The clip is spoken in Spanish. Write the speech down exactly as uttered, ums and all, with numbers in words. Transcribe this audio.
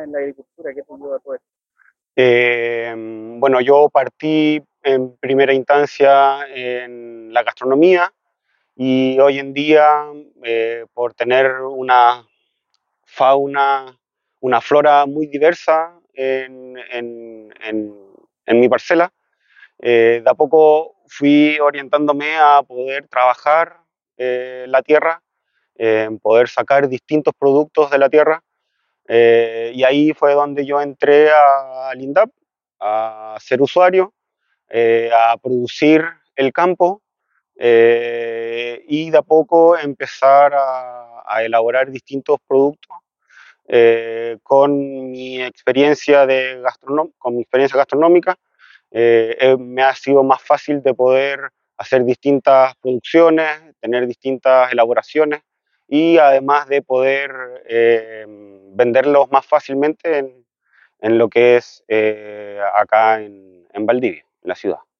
en la agricultura? ¿Qué te llevó a todo esto? Eh, bueno, yo partí en primera instancia en la gastronomía y hoy en día, eh, por tener una fauna, una flora muy diversa en, en- en- en mi parcela, eh, de a poco fui orientándome a poder trabajar eh, la tierra, eh, en poder sacar distintos productos de la tierra. Eh, y ahí fue donde yo entré a, al INDAP, a ser usuario, eh, a producir el campo, eh, y de a poco empezar a, a elaborar distintos productos, eh, con mi experiencia de gastronom con mi experiencia gastronómica. Eh, eh, me ha sido más fácil de poder hacer distintas producciones, tener distintas elaboraciones y además de poder eh, venderlos más fácilmente en, en lo que es eh, acá en, en Valdivia, en la ciudad.